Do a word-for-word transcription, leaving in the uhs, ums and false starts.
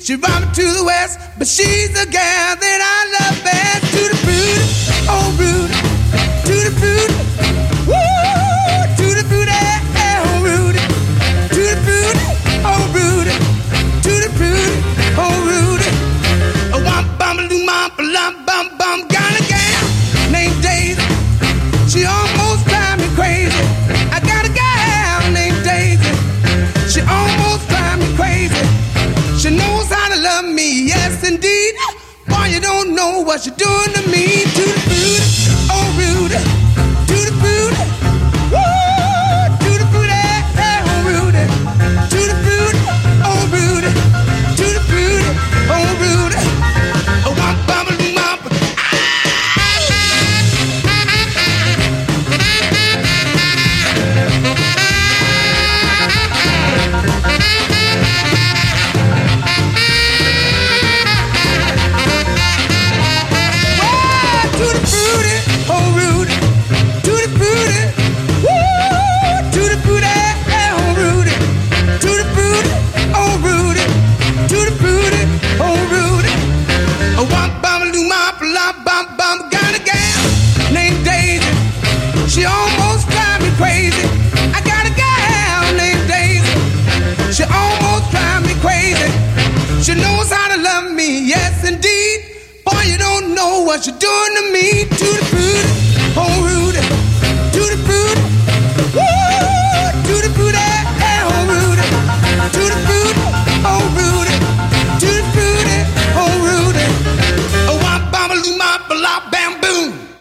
She brought me to the west, but she's the gal that I love best. To the fruit, oh Rudy, to the fruit, woo, to the fruit, oh Rudy, to the fruit, oh Rudy, to the fruit, oh Rudy. A womp bum loom bum bum bum bum, got a gal named Daisy. She almost drives me crazy. I got a gal named Daisy. She almost drives me crazy. She knows how to love me, yes indeed. Boy, you don't know what you're doing to me. To the fruit, oh Rudy, to the fruit, woo, to the fruit, oh Rudy, to the fruit, oh Rudy, to the fruit, oh Rudy. Oh, womp bum loom bum. She almost drives me crazy. I got a gal named Daisy. She almost drives me crazy. She knows how to love me, yes indeed. Boy, you don't know what you're doing to me. To